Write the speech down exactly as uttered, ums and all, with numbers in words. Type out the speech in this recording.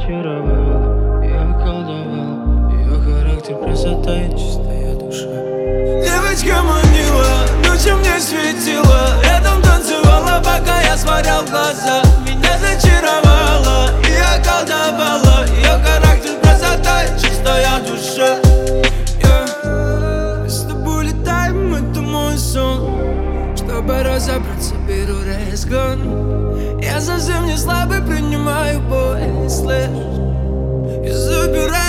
зачаровала и околдовала. Ее характер, красота и чистая душа. Девочка манила, ночью мне светила, рядом танцевала, пока я смотрел в глаза. Меня зачаровала и околдовала. Ее характер, красота и чистая душа. Yeah. Мы с тобой летаем, это мой сон. Чтобы разобраться, беру разгон. Я совсем не слабый, принимаю бой, слышь. И забираю